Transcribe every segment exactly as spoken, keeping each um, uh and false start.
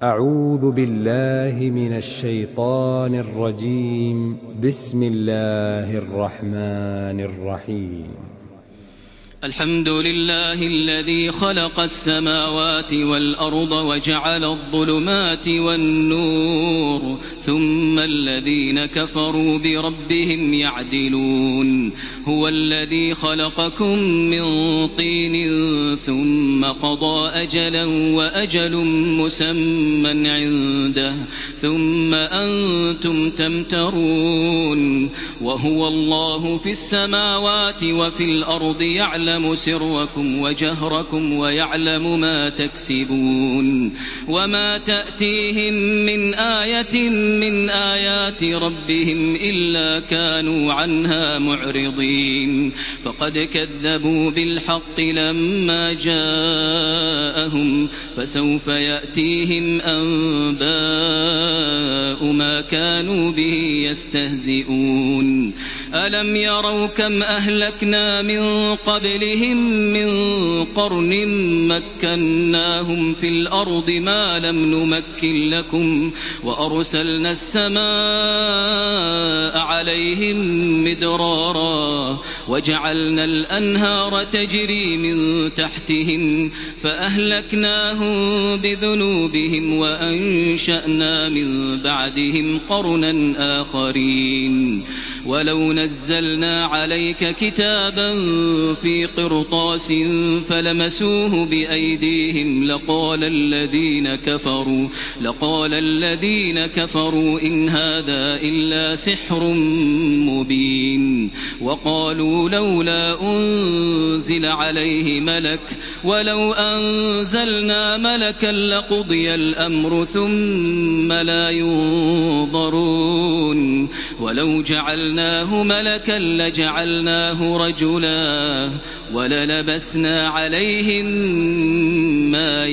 أعوذ بالله من الشيطان الرجيم. بسم الله الرحمن الرحيم. الحمد لله الذي خلق السماوات والأرض وجعل الظلمات والنور ثم الذين كفروا بربهم يعدلون. هو الذي خلقكم من طين ثم قضى أجلا وأجل مسمى عنده ثم أنتم تمترون. وهو الله في السماوات وفي الأرض يعلم سركم وجهركم ويعلم ما تكسبون. وما تأتيهم من آية من آيات ربهم إلا كانوا عنها معرضين. فقد كذبوا بالحق لما جاءهم فسوف يأتيهم أنباء ما كانوا به يستهزئون. ألم يروا كم أهلكنا من قبلهم من قرن مكناهم في الأرض ما لم نمكن لكم وأرسلنا السماء عليهم مدرارا وجعلنا الأنهار تجري من تحتهم فأهلكناهم بذنوبهم وأنشأنا من بعدهم قرنا آخرين. ولو نزلنا عليك كتابا في قرطاس فلمسوه بأيديهم لقال الذين كفروا لقال الذين كفروا إن هذا إلا سحر مبين. وقالوا لولا أنزل عليه ملك ولو أنزلنا ملكا لقضي الأمر ثم لا ينظرون. ولو جعلناه ملكا لجعلناه رجلا وللبسنا عليهم ما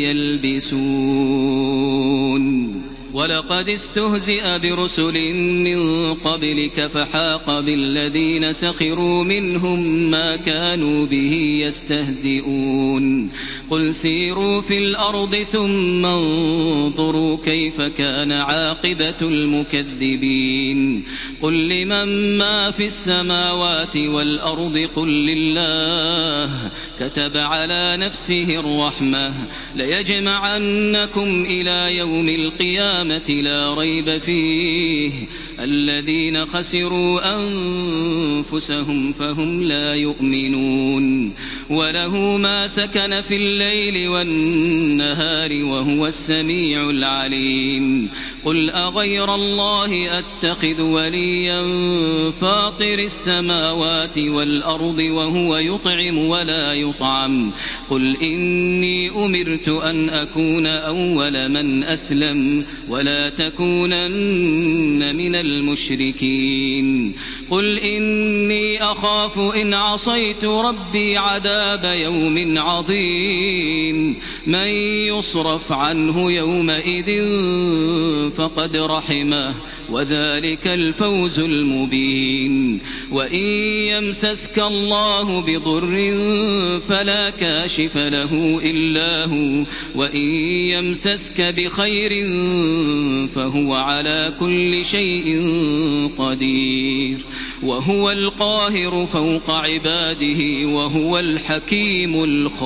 يلبسون. ولقد استهزئ برسل من قبلك فحاق بالذين سخروا منهم ما كانوا به يستهزئون. قل سيروا في الأرض ثم انظروا كيف كان عاقبة المكذبين. قل لمن ما في السماوات والأرض قل لله كتب على نفسه الرحمة ليجمعنكم إلى يوم القيامة لا ريب فيه الذين خسروا أنفسهم فهم لا يؤمنون. وله ما سكن في الليل والنهار وهو السميع العليم. قل أغير الله أتخذ وليا فاطر السماوات والأرض وهو يطعم ولا يطعم. قل إني أمرت أن أكون أول من أسلم ولا تكونن من المشركين. قل إني أخاف إن عصيت ربي عذاب يوم عظيم. من يصرف عنه يومئذ فقد رحمه وذلك الفوز المبين. وإن يمسسك الله بضر فلا كاشف له إلا هو وإن يمسسك بخير فهو على كل شيء قدير. وهو القاهر فوق عباده وهو الحكيم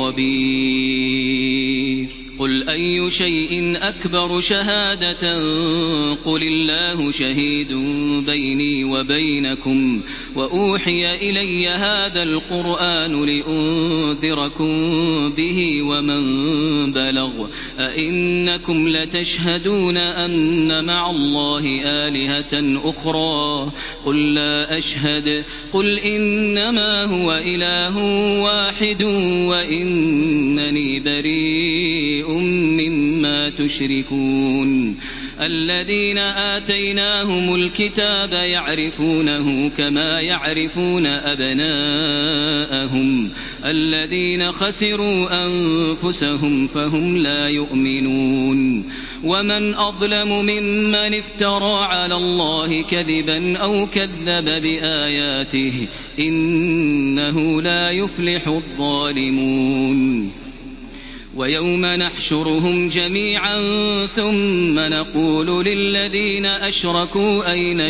الخبير. قل أي شيء أكبر شهادة قل الله شهيد بيني وبينكم وأوحي إلي هذا القرآن لأنذركم به ومن بلغ. أئنكم لتشهدون أن مع الله آلهة أخرى قل لا أشهد. قل إنما هو إله واحد وإنني بريء مما تشركون. الذين آتيناهم الكتاب يعرفونه كما يعرفون أبناءهم الذين خسروا أنفسهم فهم لا يؤمنون. ومن أظلم ممن افترى على الله كذبا أو كذب بآياته إنه لا يفلح الظالمون. ويوم نحشرهم جميعا ثم نقول للذين أشركوا أين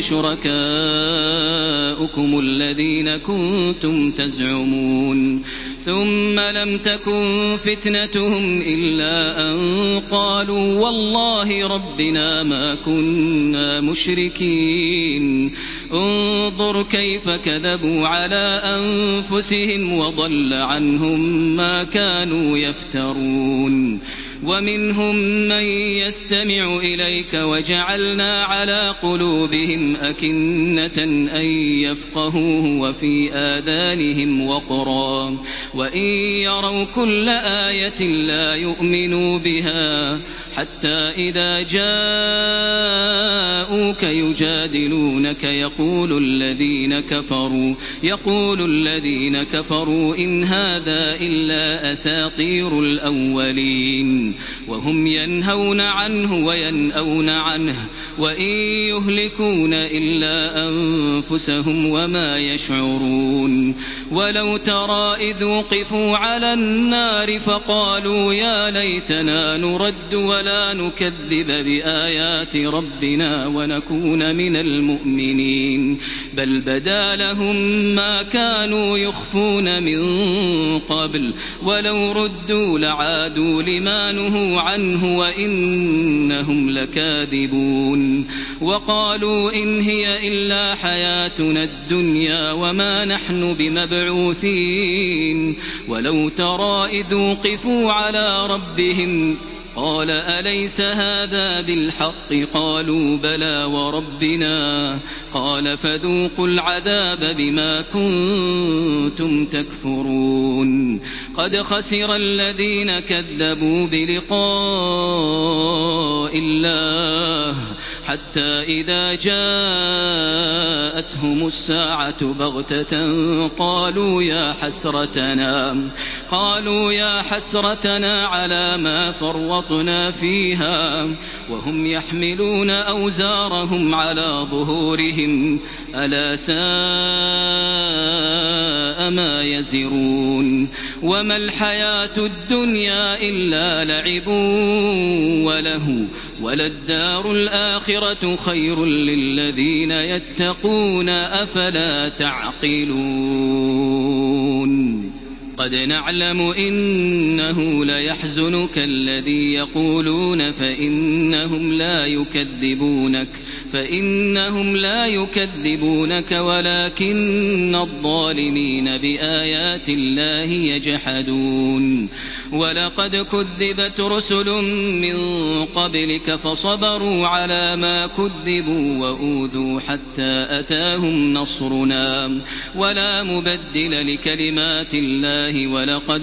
شركاؤكم الذين كنتم تزعمون ثم لم تكن فتنتهم إلا أن قالوا والله ربنا ما كنا مشركين انظر كيف كذبوا على أنفسهم وضل عنهم ما كانوا يفترون ومنهم من يستمع إليك وجعلنا على قلوبهم أكنة أن يفقهوه وفي آذانهم وقرا وإن يروا كل آية لا يؤمنوا بها حتى إذا جاءوك يجادلونك يقول الذين كفروا يقول الذين كفروا إن هذا إلا أساطير الأولين وهم ينهون عنه وينأون عنه وإن يهلكون إلا أنفسهم وما يشعرون ولو ترى إذ وقفوا على النار فقالوا يا ليتنا نرد ولا نكذب بآيات ربنا ونكون من المؤمنين بل بدا لهم ما كانوا يخفون من قبل ولو ردوا لعادوا لما نهوا عنه وإنهم لكاذبون وقالوا إن هي إلا حياتنا الدنيا وما نحن بمبعوثين ولو ترى إذ وقفوا على ربهم قال أليس هذا بالحق قالوا بلى وربنا قال فذوقوا العذاب بما كنتم تكفرون قد خسر الذين كذبوا بلقاء الله حتى إذا جاءتهم الساعة بغتة قالوا يا حسرتنا قالوا يا حسرتنا على ما فرطنا فيها وهم يحملون أوزارهم على ظهورهم ألا ساء ما يزرون وما الحياة الدنيا إلا لعب وله وللدار الآخرة خير للذين يتقون أفلا تعقلون قد نعلم إنه ليحزنك الذي يقولون فإنهم لا يكذبونك فإنهم لا يكذبونك ولكن الظالمين بآيات الله يجحدون ولقد كذبت رسل من قبلك فصبروا على ما كذبوا وأوذوا حتى أتاهم نصرنا ولا مبدل لكلمات الله ولقد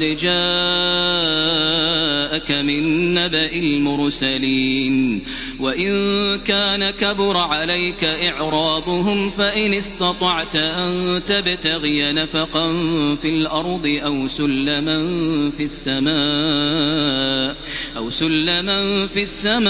جاءك من نبأ المرسلين وإن كان كبر عليك إعراضهم فإن استطعت أن تبتغي نفقا في الأرض أو سلما في السماء أو سلما في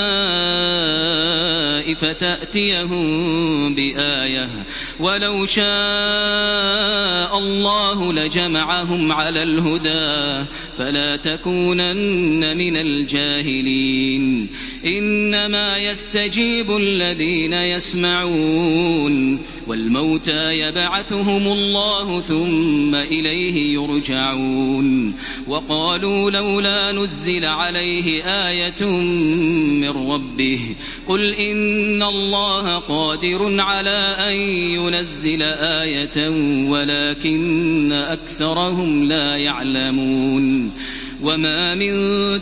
السماء فتأتيهم بآية ولو شاء الله لجمعهم على الهدى فلا تكونن من الجاهلين إنما يستجيب الذين يسمعون والموتى يبعثهم الله ثم إليه يرجعون وقالوا لولا نزل عليه آية من ربه قل إن الله قادر على أن ينزل آية ولكن أكثرهم لا يعلمون وما من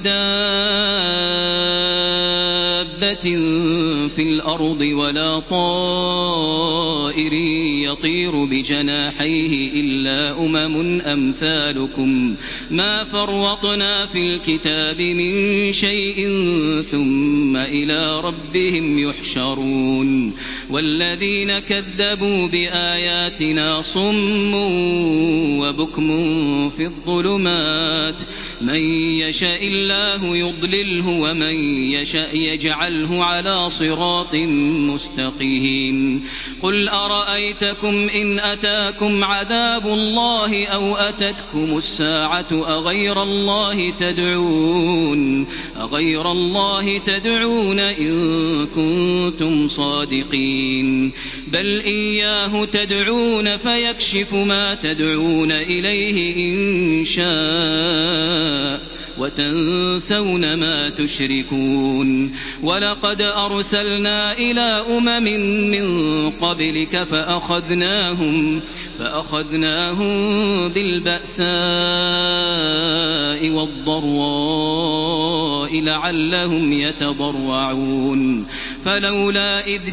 دابة في الأرض ولا طائر يطير بجناحيه إلا أمم أمثالكم ما فرطنا في الكتاب من شيء ثم إلى ربهم يحشرون والذين كذبوا بآياتنا صم وبكم في الظلمات من يشاء الله يضلله ومن يشاء يجعل فاجعله على صراط مستقيم. قل أرأيتكم إن أتاكم عذاب الله أو أتتكم الساعة أغير الله تدعون أغير الله تدعون إن كنتم صادقين. بل إياه تدعون فيكشف ما تدعون إليه إن شاء وتنسون ما تشركون. ولقد أرسلنا إلى أمم من قبلك فأخذناهم فأخذناهم بالبأساء والضراء لعلهم يتضرعون. فلولا إذ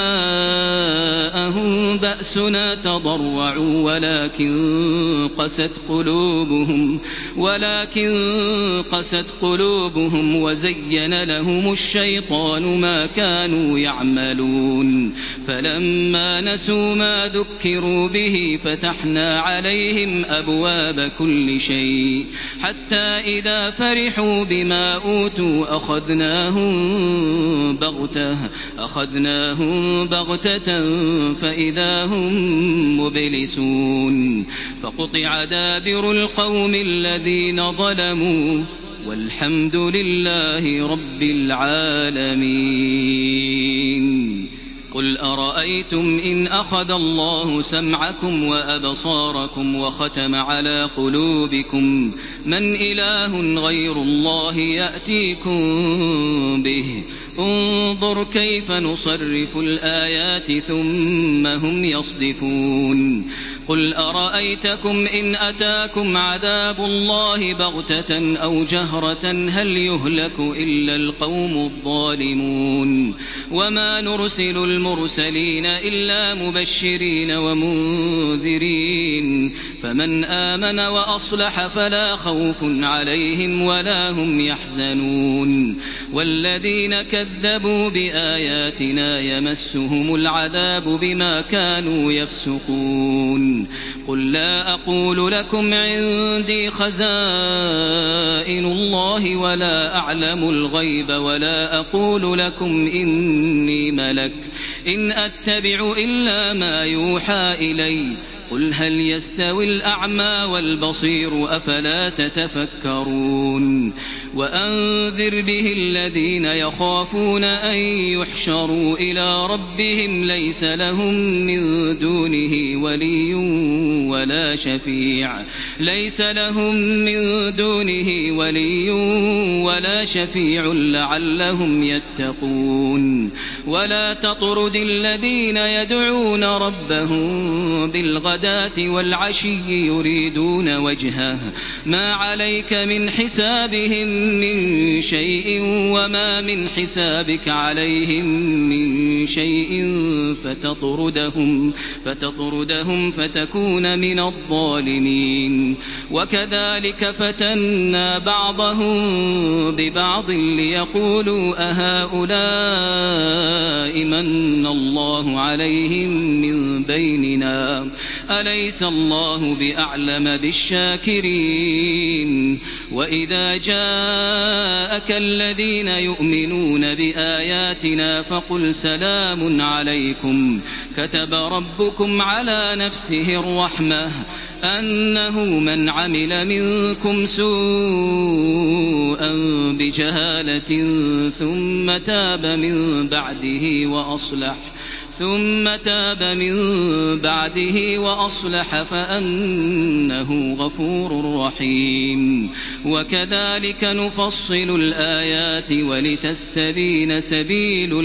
جاءهم بأسنا تضرعوا ولكن قست قلوبهم ولكن قست قلوبهم وزين لهم الشيطان ما كانوا يعملون. فلما نسوا ما ذكروا به فتحنا عليهم أبواب كل شيء حتى إذا فرحوا بما أوتوا أخذناهم بغتة أخذناهم بغتة فإذا هم مبلسون. فقطع دابر القوم الذين ظلموا والحمد لله رب العالمين. قل أرأيتم إن أخذ الله سمعكم وأبصاركم وختم على قلوبكم من إله غير الله يأتيكم به انظر كيف نصرف الآيات ثم هم يصدفون. قل أرأيتكم إن أتاكم عذاب الله بغتة أو جهرة هل يهلك إلا القوم الظالمون. وما نرسل المرسلين إلا مبشرين ومنذرين فمن آمن وأصلح فلا خوف عليهم ولا هم يحزنون. والذين كذبوا بآياتنا يمسهم العذاب بما كانوا يفسقون. قل لا أقول لكم عندي خزائن الله ولا أعلم الغيب ولا أقول لكم إني ملك إن أتبع إلا ما يوحى إلي. قل هل يستوي الأعمى والبصير أفلا تتفكرون. وأنذر به الذين يخافون أن يحشروا إلى ربهم ليس لهم من دونه ولي ولا شفيع ليس لهم من دونه ولي ولا شفيع لعلهم يتقون. ولا تطرد الذين يدعون ربهم بالغداة والعشي يريدون وجهه ما عليك من حسابهم من شيء وما من حسابك عليهم من شيء فتطردهم فتطردهم فتكون من الظالمين. وكذلك فتنا بعضهم ببعض ليقولوا أهؤلاء من الله عليهم من بيننا أليس الله بأعلم بالشاكرين. وإذا جاءك الذين يؤمنون بآياتنا فقل سلام عليكم كتب ربكم على نفسه الرحمة أنه من عمل منكم سوءا بجهالة ثم تاب من بعده وأصلح ثم تاب من بعده وأصلح فأنه غفور رحيم. وكذلك نفصل الآيات ولتستبين سبيل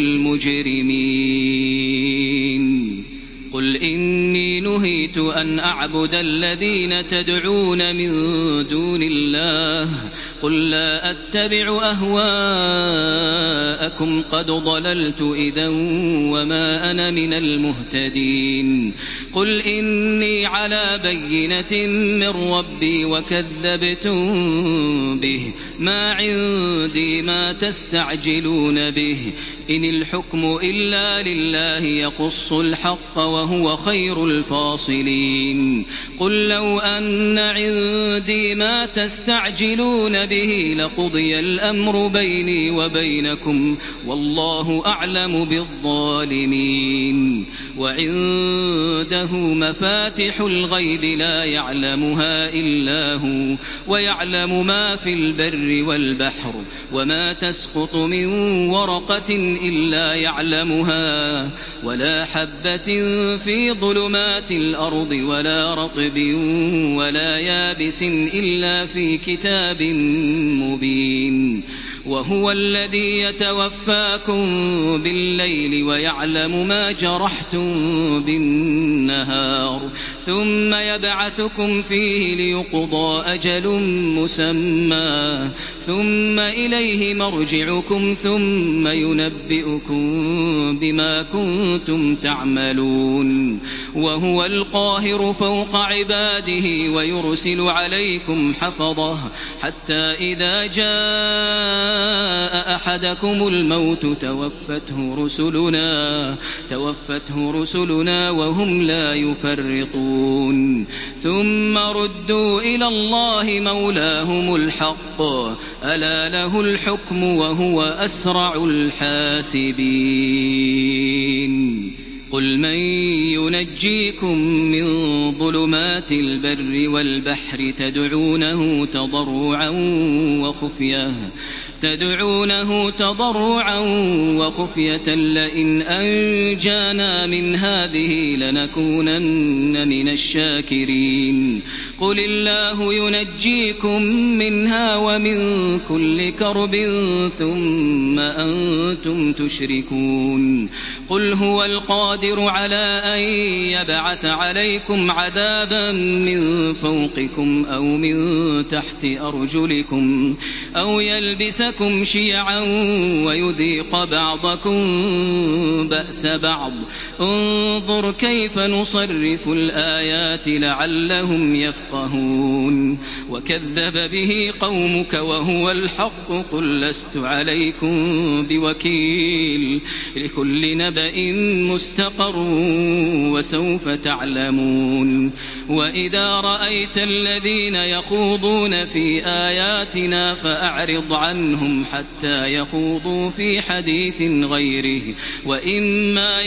المجرمين. قل إني نهيت أن أعبد الذين تدعون من دون الله قل لا أتبع أهواءكم قد ضللت إذا وما أنا من المهتدين. قل إني على بينة من ربي وكذبتم به ما عندي ما تستعجلون به إن الحكم إلا لله يقص الحق وهو خير الفاصلين. قل لو أن عندي ما تستعجلون به لقضي الأمر بيني وبينكم والله أعلم بالظالمين. وعنده مفاتح الغيب لا يعلمها إلا هو ويعلم ما في البر والبحر وما تسقط من ورقة إلا يعلمها ولا حبة في ظلمات الأرض ولا رطب ولا يابس إلا في كتاب مبين. وهو الذي يتوفاكم بالليل ويعلم ما جرحتم بالنهار ثم يبعثكم فيه ليقضى أجل مسمى ثم إليه مرجعكم ثم ينبئكم بما كنتم تعملون. وهو القاهر فوق عباده ويرسل عليكم حفظه حتى إذا جاء أحدكم الموت توفته رسلنا توفته رسلنا وهم لا يفرطون ثم ردوا إلى الله مولاهم الحق ألا له الحكم وهو أسرع الحاسبين. قل من ينجيكم من ظلمات البر والبحر تدعونه تضرعا وخفية تدعونه تضرعا وخفية لئن أنجانا من هذه لنكونن من الشاكرين. قل الله ينجيكم منها ومن كل كرب ثم أنتم تشركون. قل هو القادر على أن يبعث عليكم عذابا من فوقكم أو من تحت أرجلكم أو يلبسكم شيعا ويذيق بعضكم بأس بعض انظر كيف نصرف الآيات لعلهم يفقهون. وكذب به قومك وهو الحق قل لست عليكم بوكيل لكل نبأ مستقر وسوف تعلمون. وإذا رأيت الذين يخوضون في آياتنا فأعرض عنهم حتى يخوضوا في حديث غيره وإما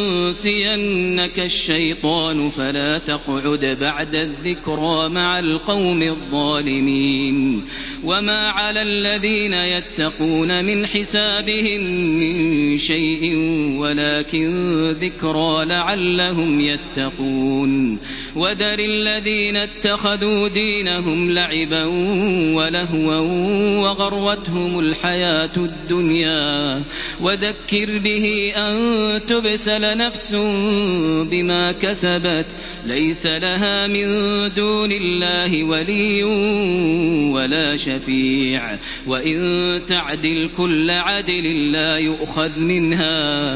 ينسينك الشيطان فلا تقعد بعد الذكرى مع القوم الظالمين. وما على الذين يتقون من حسابهم من شيء ولكن ذكرى لعلهم يتقون. وذر الذين اتخذوا دينهم لعبا ولهوا وغرتهم الحياة الدنيا وذكر به أن تبسل نفس بما كسبت ليس لها من دون الله ولي ولا شفيع وإن تعدل كل عدل لا يؤخذ منها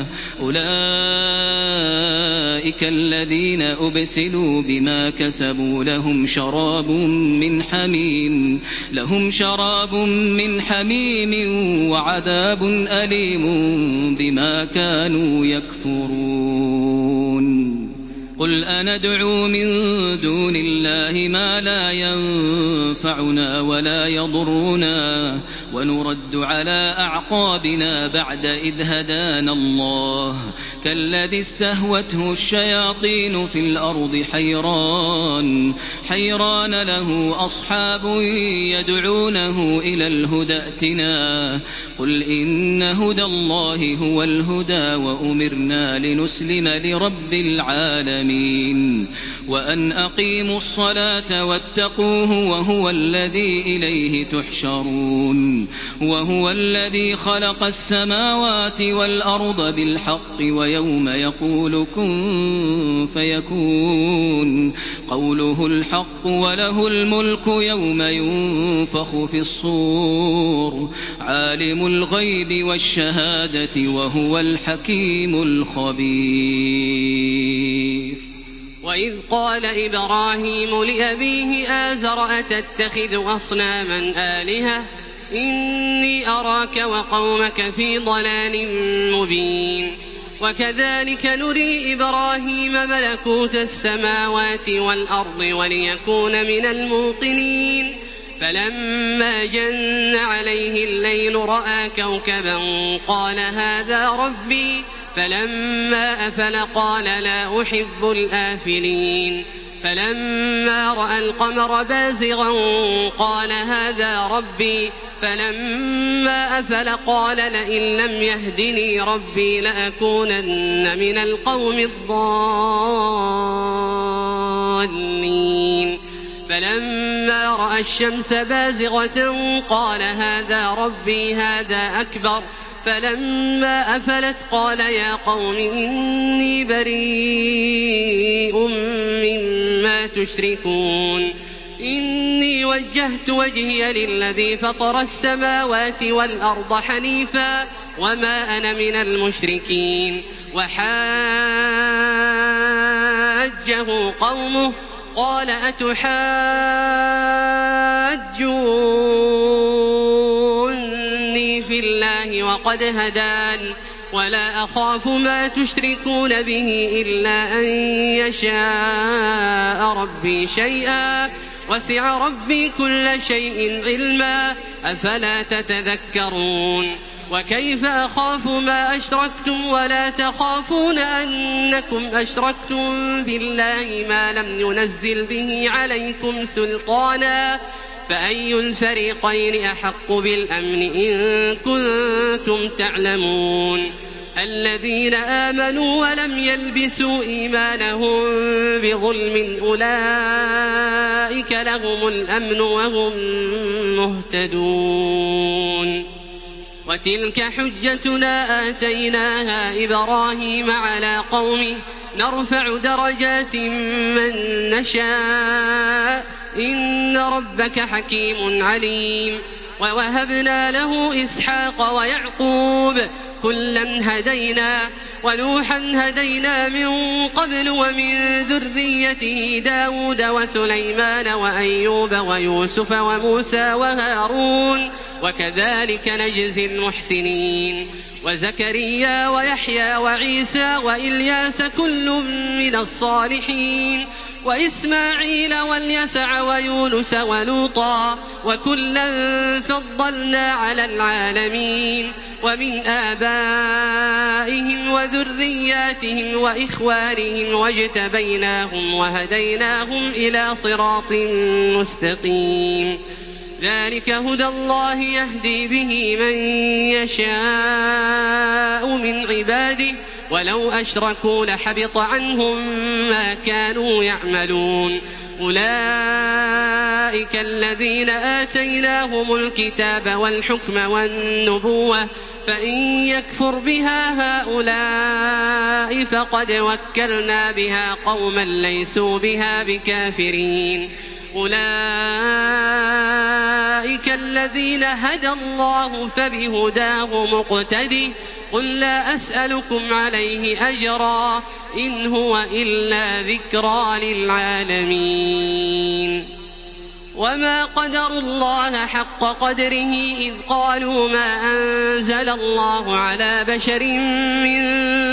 أولئك الذين أبسلوا بما كسبوا لهم شراب من حميم لهم شراب من حميم وعذاب أليم بما كانوا يكفرون. قل أندعو من دون الله ما لا ينفعنا ولا يضرنا ونرد على أعقابنا بعد إذ هدانا الله كالذي استهوته الشياطين في الأرض حيران حيران له أصحاب يدعونه إلى الهدى ائتنا قل إن هدى الله هو الهدى وأمرنا لنسلم لرب العالمين وأن أقيموا الصلاة واتقوه وهو الذي إليه تحشرون. وهو الذي خلق السماوات والأرض بالحق ويوم يقول كن فيكون قوله الحق وله الملك يوم ينفخ في الصور عالم الغيب والشهادة وهو الحكيم الخبير. وإذ قال إبراهيم لأبيه آزر أتتخذ أصناما آلهة إني أراك وقومك في ضلال مبين. وكذلك نري إبراهيم ملكوت السماوات والأرض وليكون من الموقنين فلما جن عليه الليل رأى كوكبا قال هذا ربي فلما أفل قال لا أحب الآفلين فلما رأى القمر بازغا قال هذا ربي فلما أفل قال لئن لم يهدني ربي لأكونن من القوم الضالين فلما رأى الشمس بازغة قال هذا ربي هذا أكبر فلما أفلت قال يا قوم إني بريء مما تشركون إني وجهت وجهي للذي فطر السماوات والأرض حنيفا وما أنا من المشركين وحاجه قومه قال أتحاجوني في الله وقد هدان ولا أخاف ما تشركون به إلا أن يشاء ربي شيئا وسع ربي كل شيء علما أفلا تتذكرون وكيف أخاف ما أشركتم ولا تخافون أنكم أشركتم بالله ما لم ينزل به عليكم سلطانا فأي الفريقين أحق بالأمن إن كنتم تعلمون الذين آمنوا ولم يلبسوا إيمانهم بظلم أولئك لهم الأمن وهم مهتدون وتلك حجتنا آتيناها إبراهيم على قومه نرفع درجات من نشاء إن ربك حكيم عليم ووهبنا له إسحاق ويعقوب كلا هدينا ونوحا هدينا من قبل ومن ذريته داود وسليمان وأيوب ويوسف وموسى وهارون وكذلك نجزي المحسنين وزكريا ويحيى وعيسى وإلياس كل من الصالحين وإسماعيل واليسع ويونس ولوطا وكلا فضلنا على العالمين ومن آبائهم وذرياتهم وإخوانهم واجتبيناهم وهديناهم إلى صراط مستقيم ذلك هدى الله يهدي به من يشاء من عباده ولو أشركوا لحبط عنهم ما كانوا يعملون أولئك الذين آتيناهم الكتاب والحكم والنبوة فإن يكفر بها هؤلاء فقد وكلنا بها قوما ليسوا بها بكافرين أولئك الذين هدى الله فبهداه مقتدي قل لا أسألكم عليه أجرا إن هو إلا ذكرى للعالمين وما قدروا الله حق قدره إذ قالوا ما أنزل الله على بشر من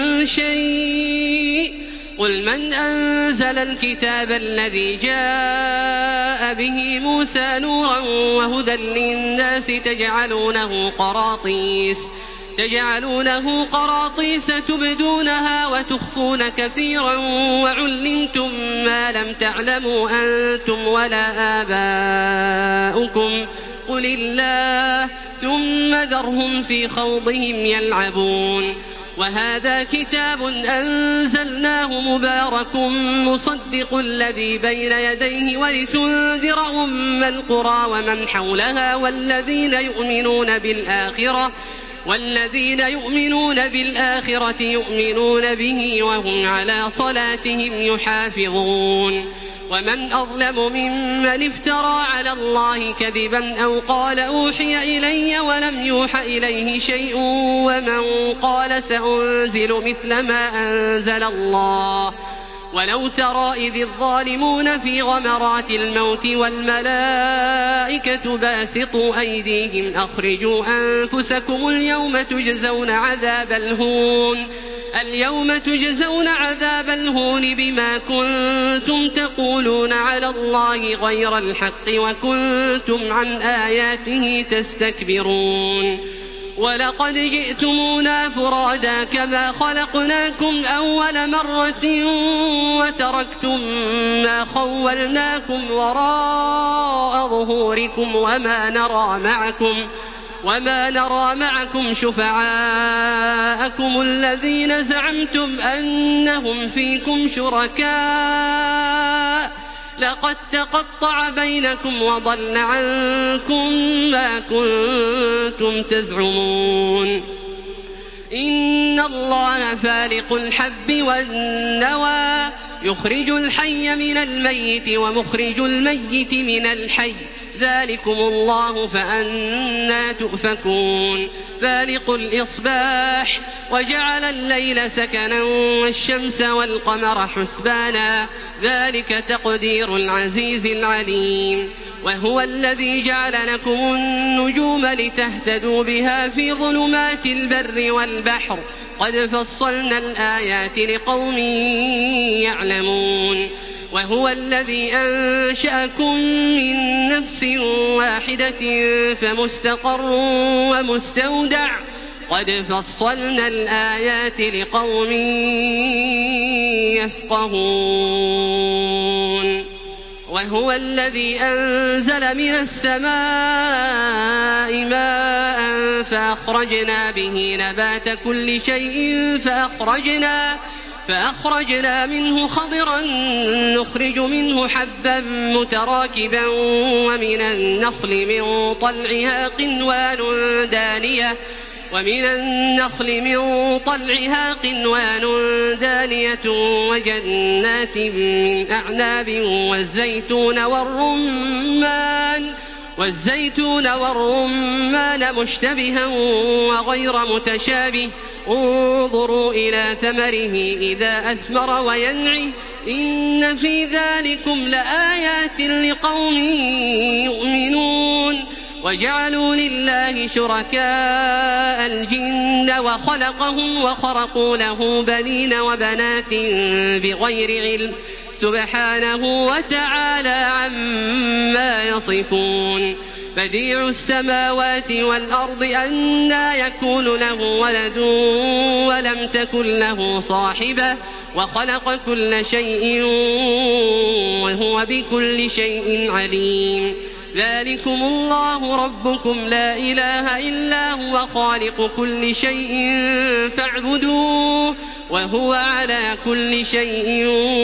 شيء قل من أنزل الكتاب الذي جاء به موسى نورا وهدى للناس تجعلونه قراطيس تجعلونه قراطيس تبدونها وتخفون كثيرا وعلمتم ما لم تعلموا أنتم ولا آباؤكم قل الله ثم ذرهم في خوضهم يلعبون وهذا كتاب أنزلناه مبارك مصدق الذي بين يديه ولتنذر أم القرى ومن حولها والذين يؤمنون بالآخرة والذين يؤمنون بالآخرة يؤمنون به وهم على صلاتهم يحافظون ومن أظلم ممن افترى على الله كذبا أو قال أوحي إلي ولم يوح إليه شيء ومن قال سأنزل مثل ما أنزل الله ولو ترى إذ الظالمون في غمرات الموت والملائكة باسطوا أيديهم أخرجوا أنفسكم اليوم تجزون عذاب الهون اليوم تجزون عذاب الهون بما كنتم تقولون على الله غير الحق وكنتم عن آياته تستكبرون ولقد جئتمونا فرادا كما خلقناكم أول مرة وتركتم ما خولناكم وراء ظهوركم وما نرى معكم وما نرى معكم شفعاءكم الذين زعمتم أنهم فيكم شركاء لقد تقطع بينكم وضل عنكم ما كنتم تزعمون إن الله فالق الحب والنوى يخرج الحي من الميت ومخرج الميت من الحي ذلكم الله فأنى تؤفكون فالق الإصباح وجعل الليل سكنا والشمس والقمر حسبانا ذلك تقدير العزيز العليم وهو الذي جعل لكم النجوم لتهتدوا بها في ظلمات البر والبحر قد فصلنا الآيات لقوم يعلمون وهو الذي أنشأكم من نفس واحدة فمستقر ومستودع قد فصلنا الآيات لقوم يفقهون وهو الذي أنزل من السماء ماء فأخرجنا به نبات كل شيء فأخرجنا فأخرجنا منه خضرا نخرج منه حبا متراكبا ومن النخل من طلعها قنوان دانية ومن النخل من طلعها قنوان دانية وجنات من أعناب والزيتون والرمان والزيتون والرمان مشتبها وغير متشابه انظروا إلى ثمره إذا أثمر وينعه إن في ذلكم لآيات لقوم يؤمنون وجعلوا لله شركاء الجن وخلقهم وخرقوا له بنين وبنات بغير علم سبحانه وتعالى عما يصفون بديع السماوات والأرض أنى يكون له ولد ولم تكن له صاحبة وخلق كل شيء وهو بكل شيء عليم ذلكم الله ربكم لا إله إلا هو خالق كل شيء فاعبدوه وهو على كل شيء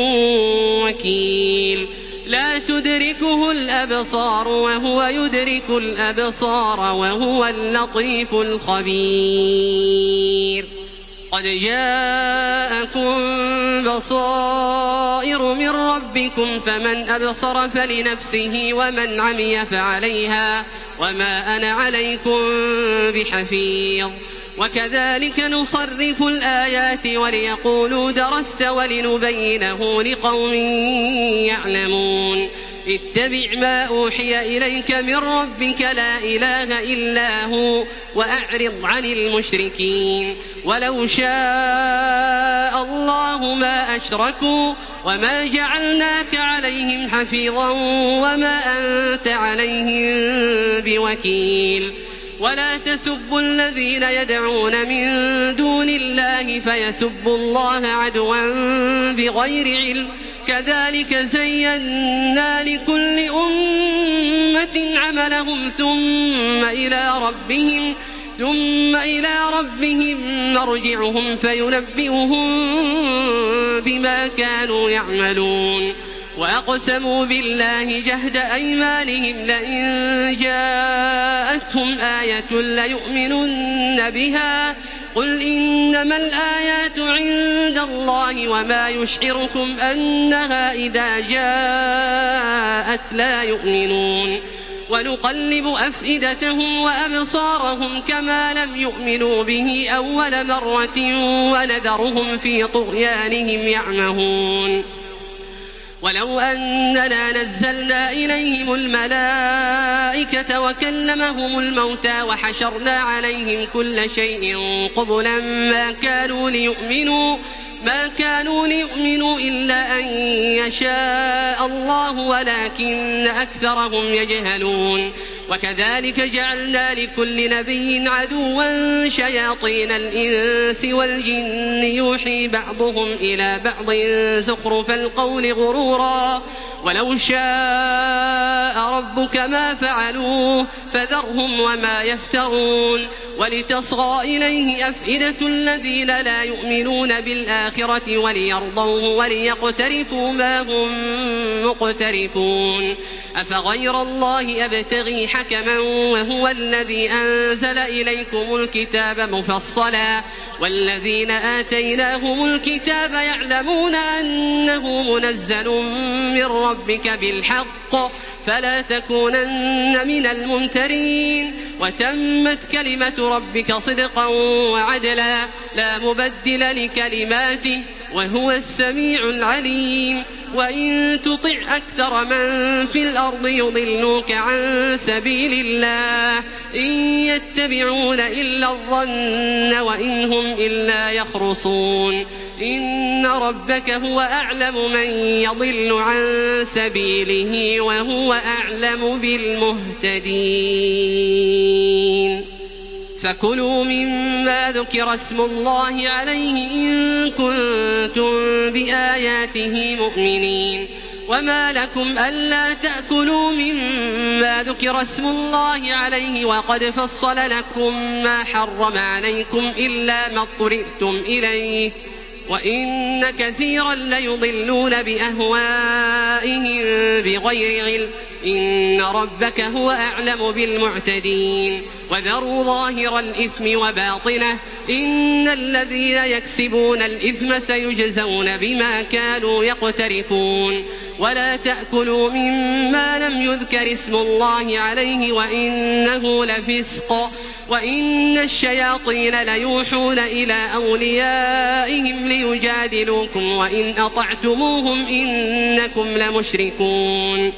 وكيل لا تدركه الأبصار وهو يدرك الأبصار وهو اللطيف الخبير قد جاءكم بصائر من ربكم فمن أبصر فلنفسه ومن عمي فعليها وما أنا عليكم بحفيظ وكذلك نصرف الآيات وليقولوا درست ولنبينه لقوم يعلمون اتبع ما أوحي إليك من ربك لا إله إلا هو وأعرض عن المشركين ولو شاء الله ما أشركوا وما جعلناك عليهم حفيظا وما أنت عليهم بوكيل ولا تسبوا الذين يدعون من دون الله فيسبوا الله عدوا بغير علم كذلك زينا لكل أمة عملهم ثم إلى ربهم ثم إلى ربهم مرجعهم فينبئهم بما كانوا يعملون وأقسموا بالله جهد أيمانهم لئن جاءتهم آية ليؤمنن بها قل إنما الآيات عند الله وما يشعركم أنها إذا جاءت لا يؤمنون ونقلب أفئدتهم وأبصارهم كما لم يؤمنوا به أول مرة ونذرهم في طغيانهم يعمهون ولو أننا نزلنا إليهم الملائكة وكلمهم الموتى وحشرنا عليهم كل شيء قبلا ما كانوا ليؤمنوا ما كانوا ليؤمنوا إلا أن يشاء الله ولكن أكثرهم يجهلون وكذلك جعلنا لكل نبي عدوا شياطين الإنس والجن يوحي بعضهم إلى بعض زخرف القول غرورا ولو شاء ربك ما فعلوه فذرهم وما يفترون ولتصغى إليه أفئدة الذين لا يؤمنون بالآخرة وليرضوه وليقترفوا ما هم مقترفون أفغير الله أبتغي حكما وهو الذي أنزل إليكم الكتاب مفصلا والذين آتيناهم الكتاب يعلمون أنه منزل من ربك بالحق فلا تكونن من الممترين وتمت كلمة ربك صدقا وعدلا لا مبدل لكلماته وهو السميع العليم وإن تطع أكثر من في الأرض يضلوك عن سبيل الله إن يتبعون إلا الظن وإن هم إلا يخرصون إن ربك هو أعلم من يضل عن سبيله وهو أعلم بالمهتدين فكلوا مما ذكر اسم الله عليه إن كنتم بآياته مؤمنين وما لكم ألا تأكلوا مما ذكر اسم الله عليه وقد فصل لكم ما حرم عليكم إلا ما اضطررتم إليه وإن كثيرا ليضلون بأهوائهم بغير علم إن ربك هو أعلم بالمعتدين وذروا ظاهر الإثم وباطنه إن الذين يكسبون الإثم سيجزون بما كانوا يقترفون ولا تأكلوا مما لم يذكر اسم الله عليه وإنه لفسق وإن الشياطين ليوحون إلى أوليائهم ليجادلوكم وإن أطعتموهم إنكم لمشركون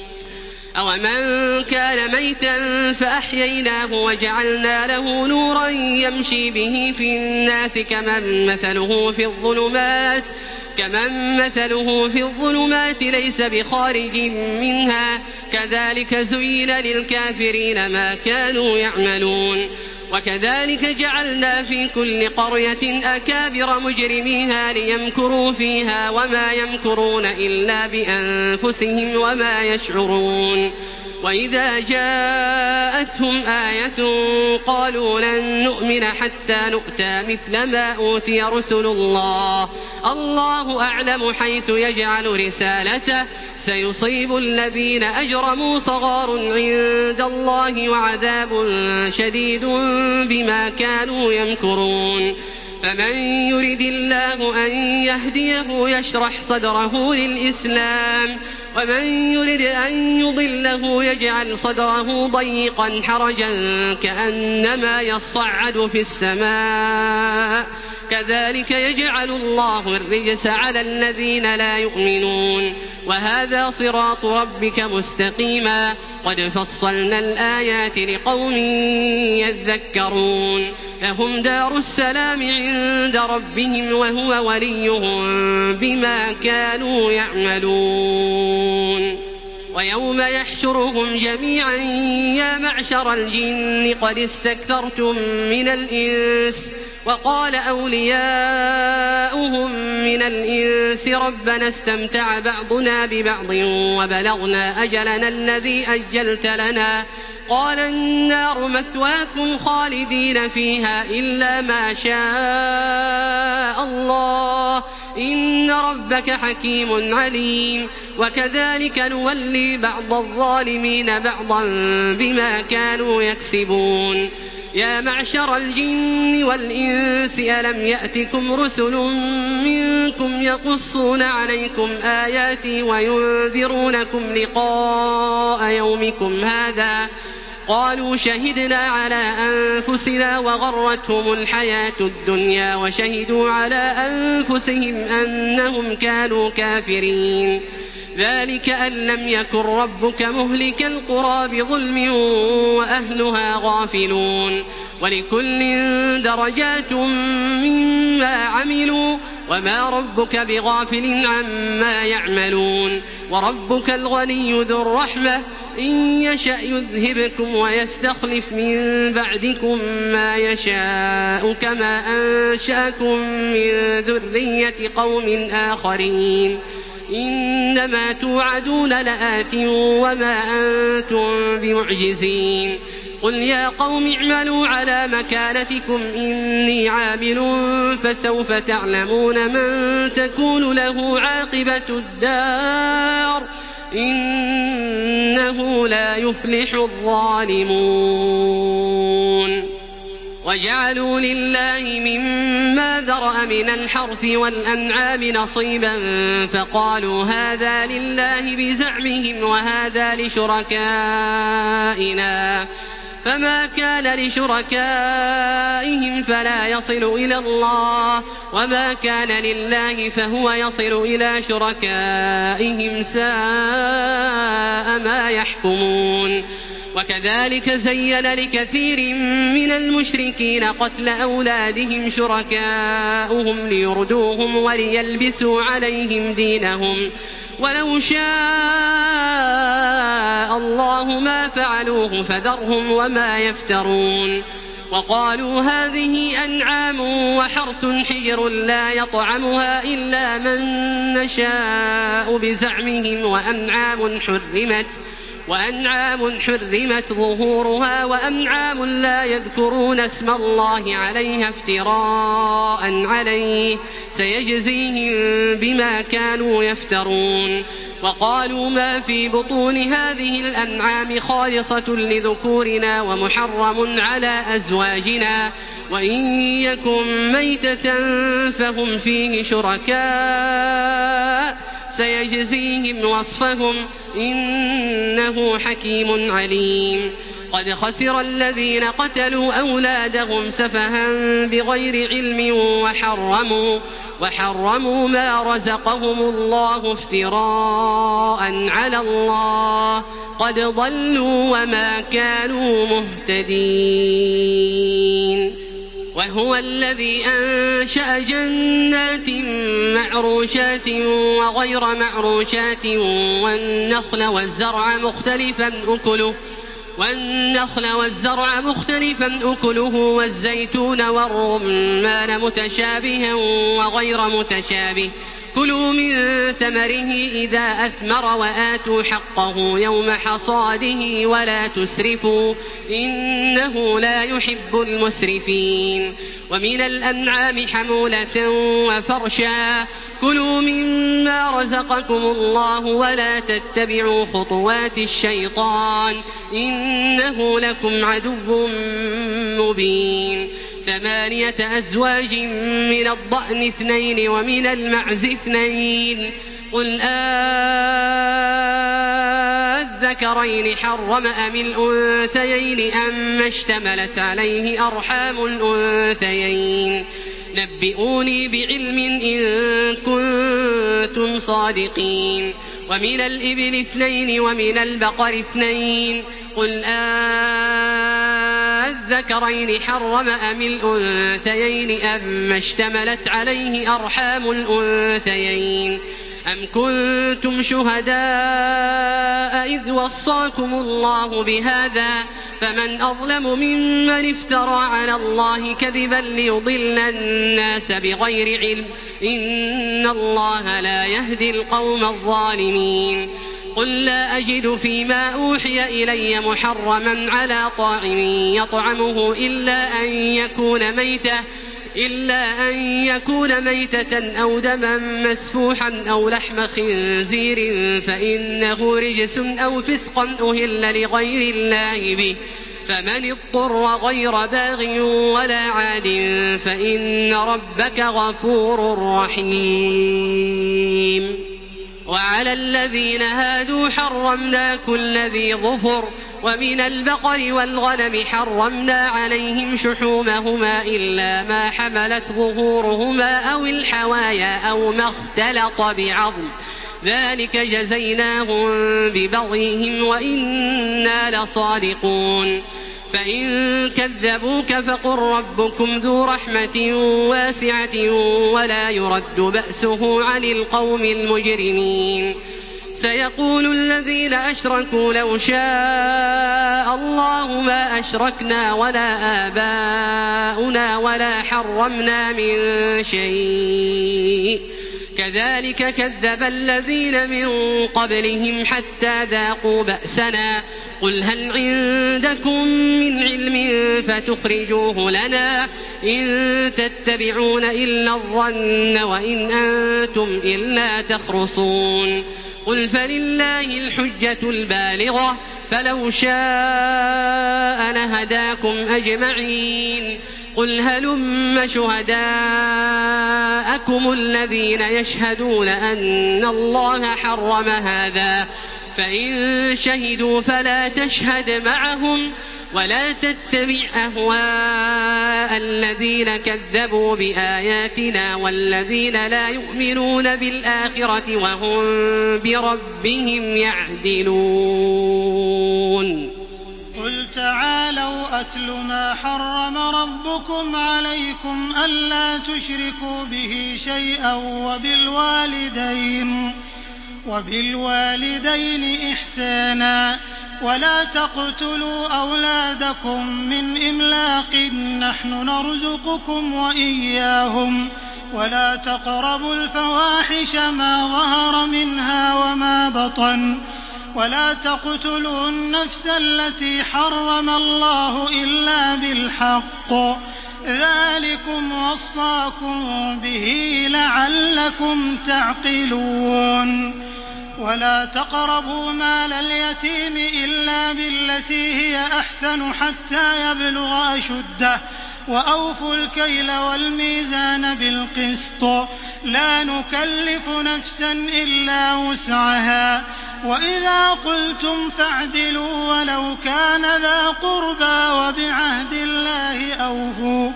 أومن كان ميتا فأحييناه وجعلنا له نورا يمشي به في الناس كمن مثله في الظلمات كمن مثله في الظلمات ليس بخارج منها كذلك زين للكافرين ما كانوا يعملون وكذلك جعلنا في كل قرية أكابر مجرميها ليمكروا فيها وما يمكرون إلا بأنفسهم وما يشعرون وإذا جاءتهم آية قالوا لن نؤمن حتى نؤتى مثل ما أوتي رسل الله الله أعلم حيث يجعل رسالته سيصيب الذين أجرموا صغار عند الله وعذاب شديد بما كانوا يمكرون فمن يرد الله أن يهديه يشرح صدره للإسلام ومن يرد أن يضله يجعل صدره ضيقا حرجا كأنما يصعد في السماء كذلك يجعل الله الرجس على الذين لا يؤمنون وهذا صراط ربك مستقيما قد فصلنا الآيات لقوم يذكرون لهم دار السلام عند ربهم وهو وليهم بما كانوا يعملون ويوم يحشرهم جميعا يا معشر الجن قد استكثرتم من الإنس وقال أولياؤهم من الإنس ربنا استمتع بعضنا ببعض وبلغنا أجلنا الذي أجلت لنا قال النار مثواكم خالدين فيها إلا ما شاء الله إن ربك حكيم عليم وكذلك نولي بعض الظالمين بعضا بما كانوا يكسبون يا معشر الجن والإنس ألم يأتكم رسل منكم يقصون عليكم آياتي وينذرونكم لقاء يومكم هذا قالوا شهدنا على أنفسنا وغرتهم الحياة الدنيا وشهدوا على أنفسهم أنهم كانوا كافرين ذلك أن لم يكن ربك مهلك القرى بظلم وأهلها غافلون ولكل درجات مما عملوا وما ربك بغافل عما يعملون وربك الغني ذو الرحمة إن يشأ يذهبكم ويستخلف من بعدكم ما يشاء كما أنشأكم من ذرية قوم آخرين إنما توعدون لآت وما أنتم بمعجزين قل يا قوم اعملوا على مكانتكم إني عامل فسوف تعلمون من تكون له عاقبة الدار إنه لا يفلح الظالمون وجعلوا لله مما ذرأ من الحرث والأنعام نصيبا فقالوا هذا لله بزعمهم وهذا لشركائنا فما كان لشركائهم فلا يصل إلى الله وما كان لله فهو يصل إلى شركائهم ساء ما يحكمون وكذلك زين لكثير من المشركين قتل أولادهم شركاؤهم ليردوهم وليلبسوا عليهم دينهم ولو شاء الله ما فعلوه فذرهم وما يفترون وقالوا هذه أنعام وحرث حجر لا يطعمها إلا من نشاء بزعمهم وأنعام حرمت وأنعام حرمت ظهورها وأنعام لا يذكرون اسم الله عليها افتراء عليه سيجزيهم بما كانوا يفترون وقالوا ما في بطون هذه الأنعام خالصة لذكورنا ومحرم على أزواجنا وإن يكن ميتة فهم فيه شركاء سيجزيهم وصفهم إنه حكيم عليم قد خسر الذين قتلوا أولادهم سفها بغير علم وحرموا وحرموا ما رزقهم الله افتراء على الله قد ضلوا وما كانوا مهتدين وهو الذي أنشأ جنات معروشات وغير معروشات والنخل والزرع مختلفا أكله والنخل والزرع مختلفا أكله والزيتون والرمان متشابها وغير متشابه كلوا من ثمره إذا أثمر وآتوا حقه يوم حصاده ولا تسرفوا إنه لا يحب المسرفين ومن الأنعام حمولة وفرشا كلوا مما رزقكم الله ولا تتبعوا خطوات الشيطان إنه لكم عدو مبين ثمانية أزواج من الضأن اثنين ومن المعز اثنين قل أذكرين حرم أم الأنثيين أم اشتملت عليه أرحام الأنثيين نبئوني بعلم إن كنتم صادقين ومن الإبل اثنين ومن البقر اثنين قل أذكرين حرم أم الأنثيين أم اشتملت عليه أرحام الأنثيين أم كنتم شهداء إذ وصاكم الله بهذا فمن أظلم ممن افترى على الله كذبا ليضل الناس بغير علم إن الله لا يهدي القوم الظالمين قل لا أجد فيما أوحي إلي محرما على طاعم يطعمه إلا أن يكون ميتة إلا أن يكون ميتة أو دما مسفوحا أو لحم خنزير فإنه رجس أو فسقا أهل لغير الله به فمن اضطر غير باغ ولا عاد فإن ربك غفور رحيم وعلى الذين هادوا حرمنا كل ذي ظفر ومن البقر والغنم حرمنا عليهم شحومهما إلا ما حملت ظهورهما أو الحوايا أو ما اختلط بعظم ذلك جزيناهم ببغيهم وإنا لصادقون فإن كذبوك فقل ربكم ذو رحمة واسعة ولا يرد بأسه عن القوم المجرمين سيقول الذين أشركوا لو شاء الله ما أشركنا ولا آباؤنا ولا حرمنا من شيء كذلك كذب الذين من قبلهم حتى ذاقوا بأسنا قل هل عندكم من علم فتخرجوه لنا إن تتبعون إلا الظن وإن أنتم إلا تخرصون قل فلله الحجة البالغة فلو شاء لهداكم أجمعين قل هلم شهداءكم الذين يشهدون أن الله حرم هذا فإن شهدوا فلا تشهد معهم ولا تتبع أهواء الذين كذبوا بآياتنا والذين لا يؤمنون بالآخرة وهم بربهم يعدلون قل تعالوا أتل ما حرم ربكم عليكم ألا تشركوا به شيئا وبالوالدين وبالوالدين إحسانا ولا تقتلوا أولادكم من إملاق نحن نرزقكم وإياهم ولا تقربوا الفواحش ما ظهر منها وما بطن ولا تقتلوا النفس التي حرم الله إلا بالحق ذلكم وصاكم به لعلكم تعقلون ولا تقربوا مال اليتيم إلا بالتي هي أحسن حتى يبلغ أشده وأوفوا الكيل والميزان بالقسط لا نكلف نفسا إلا وسعها وإذا قلتم فاعدلوا ولو كان ذا قربى وبعهد الله أوفوا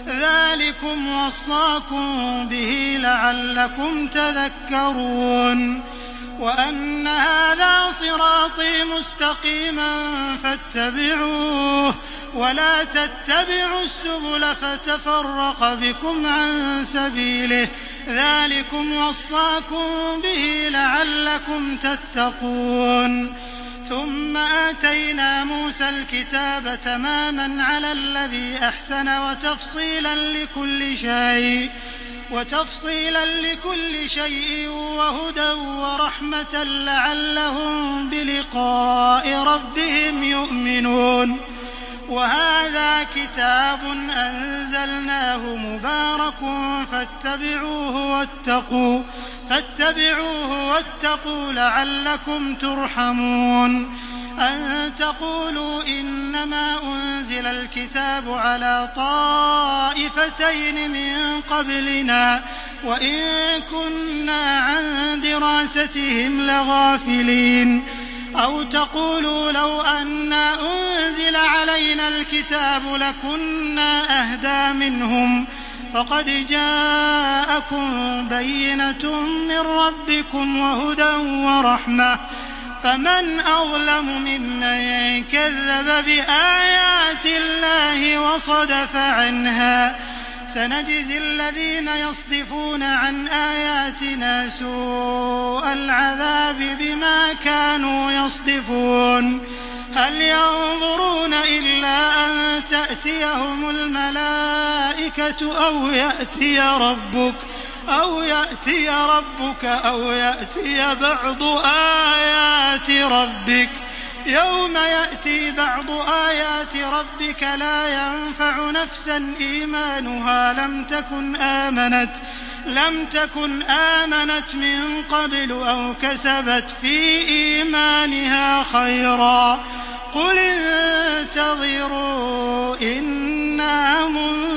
ذلكم وصاكم به لعلكم تذكرون وأن هذا صراطي مستقيما فاتبعوه ولا تتبعوا السبل فتفرق بكم عن سبيله ذلكم وصاكم به لعلكم تتقون ثم آتينا موسى الكتاب تماما على الذي أحسن وتفصيلا لكل شيء وتفصيلا لكل شيء وهدى ورحمة لعلهم بلقاء ربهم يؤمنون وهذا كتاب أنزلناه مبارك فاتبعوه واتقوا فاتبعوه واتقوا لعلكم ترحمون أن تقولوا إنما أنزل الكتاب على طائفتين من قبلنا وإن كنا عن دراستهم لغافلين أو تقولوا لو أنا أنزل علينا الكتاب لكنا أهدى منهم فقد جاءكم بينة من ربكم وهدى ورحمة فمن أظلم ممن كذب بآيات الله وصدف عنها سنجزي الذين يصدفون عن آياتنا سوء العذاب بما كانوا يصدفون هل ينظرون إلا أن تأتيهم الملائكة أو يأتي ربك أو يأتي ربك أو يأتي بعض آيات ربك يوم يأتي بعض آيات ربك لا ينفع نفسا إيمانها لم تكن آمنت لم تكن آمنت من قبل أو كسبت في إيمانها خيرا قل انتظروا إنا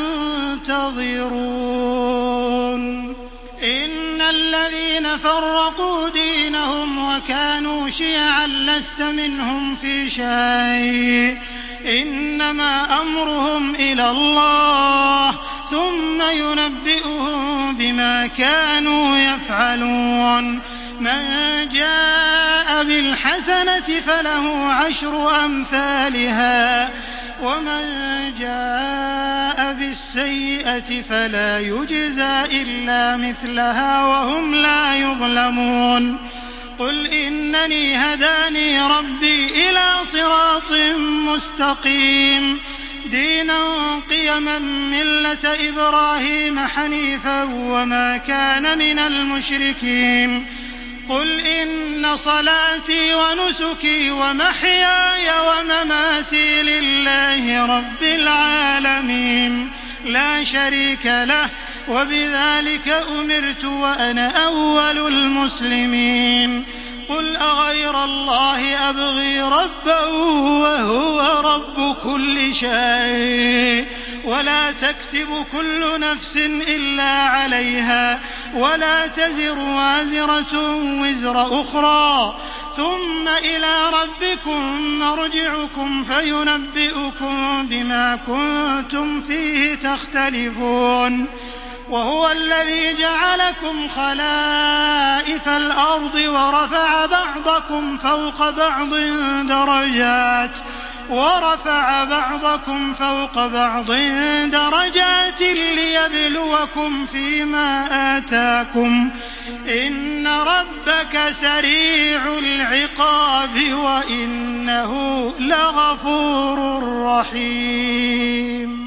منتظرون إن الذين فرقوا دينهم وكانوا شيعا لست منهم في شيء إنما أمرهم إلى الله ثم ينبئهم بما كانوا يفعلون من جاء بالحسنة فله عشر أمثالها ومن جاء بالسيئة فلا يجزى إلا مثلها وهم لا يظلمون قل إنني هداني ربي إلى صراط مستقيم دينا قيما ملة إبراهيم حنيفا وما كان من المشركين قل إن صلاتي ونسكي ومحياي ومماتي لله رب العالمين لا شريك له وبذلك أمرت وأنا أول المسلمين قل أغير الله أبغي ربا وهو رب كل شيء ولا تكسب كل نفس إلا عليها ولا تزر وازرة وزر أخرى ثم إلى ربكم مرجعكم فينبئكم بما كنتم فيه تختلفون وهو الذي جعلكم خلائف الأرض ورفع بعضكم فوق بعض درجات ورفع بعضكم فوق بعض درجات ليبلوكم فيما آتاكم إن ربك سريع العقاب وإنه لغفور رحيم.